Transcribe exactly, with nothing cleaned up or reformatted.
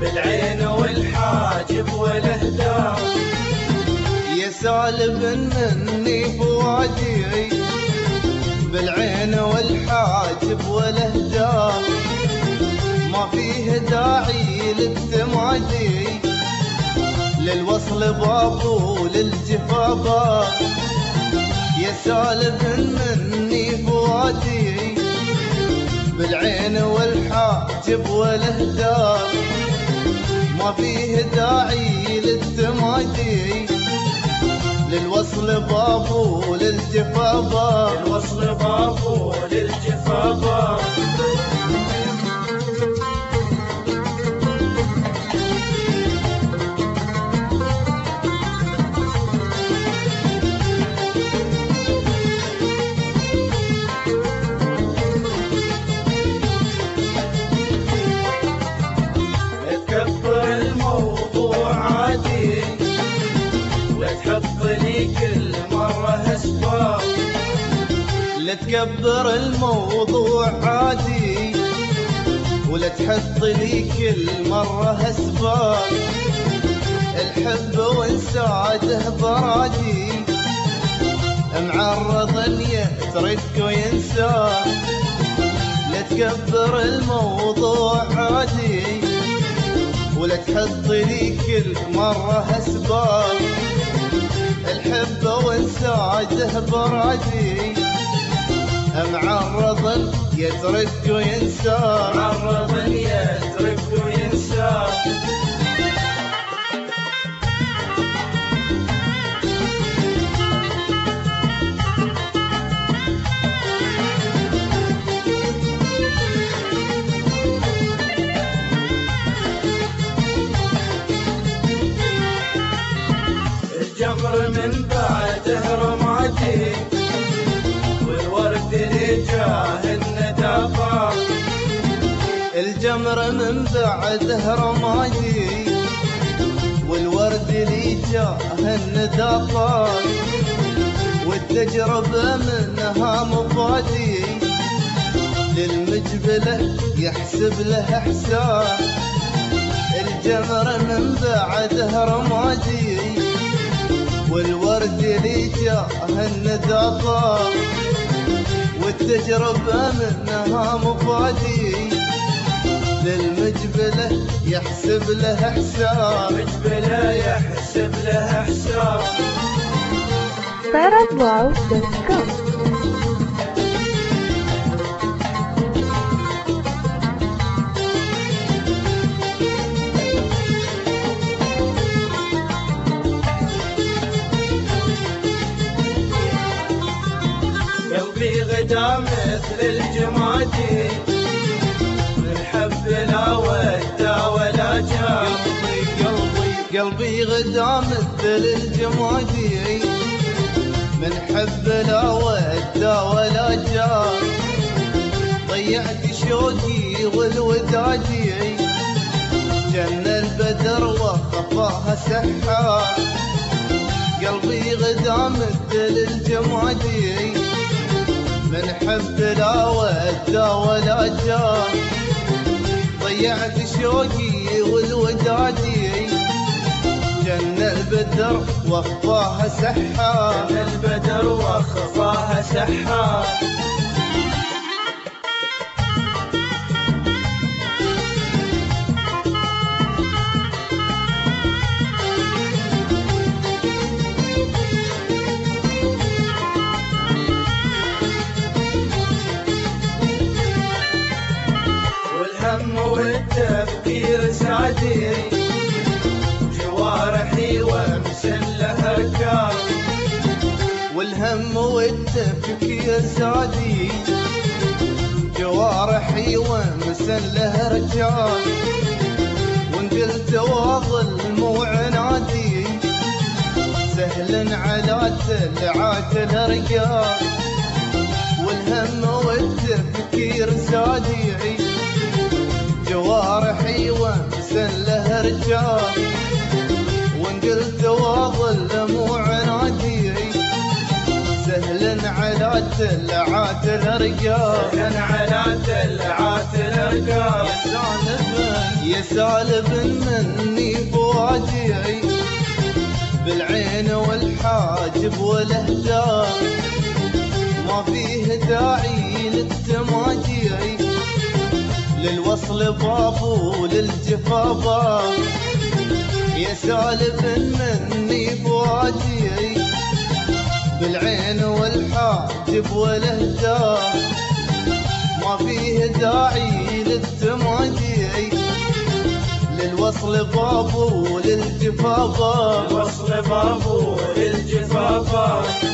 بالعين والحاجب والاهداف. يا سالب مني فؤادي بالعين والحاجب والاهداف، ما فيه داعي للتمادي للوصل باب وللجفا باب. يا سالب مني فؤادي بالعين والحاجب والاهداف، ما فيه داعي للتمادي للوصل باب وللجفا باب. الوصل باب وللجفا باب. تكبر الموضوع عادي ولا تحط لي كل مرة اسباب. لا تكبر الموضوع عادي ولا تحط لي كل مرة اسباب. الحب وانساده برادي معرض ان يترك وينساه. لا تكبر الموضوع عادي ولا تحط لي كل مرة اسباب. الحب وانساده برادي معرض يترك وينساه. معرض يترك وينساه. الجمر من بعده رمادي والورد اللي جاه الندافة. الجمر من بعده رمادي والورد اللي جاه الندافات، والتجربة منها مفادي للمجبله يحسب له حساب. الجمر من بعده رمادي والورد اللي جاه النظافة، والتجربة منها مفادي للمجبله يحسب له حساب. مجبله يحسب له حساب. طرب واو دوت كوم. قلبي غدا مثل الجمادي من حب لا ودا ولا جاب. قلبي قلبي غدا مثل الجمادي من حب لا ودا ولا جاب. ضيعت شوقي والودادي جن البدر وخفاها سحاب. قلبي غدا مثل الجمادي من حب لا ودا ولا جاب. ضيعت شوقي والودادي جن البدر واخفاها سحاب. جن البدر واخفاها سحاب. والهم والتفكير سعدي جوارحي ومسلها ركاب. والهم والتفكير زادي جوارحي ومسله رجال. وان قلت واظل مو عنادي سهل على تلعات الرجال. والهم والتفكير زادي جوارحي ومسله رجال. وان قلت واظل مو عنادي سهل على تلعات الرقاب سكن على تلعات الرقاب يا سالب مني بوادي بالعين والحاجب والاهداف ما فيه داعي للتمادي للوصل باب وللجفا باب يا سالب مني بوادي بالعين والحاجب والاهداف ما فيه داعي للتمادي للوصل باب وللجفا باب الوصل باب وللجفا باب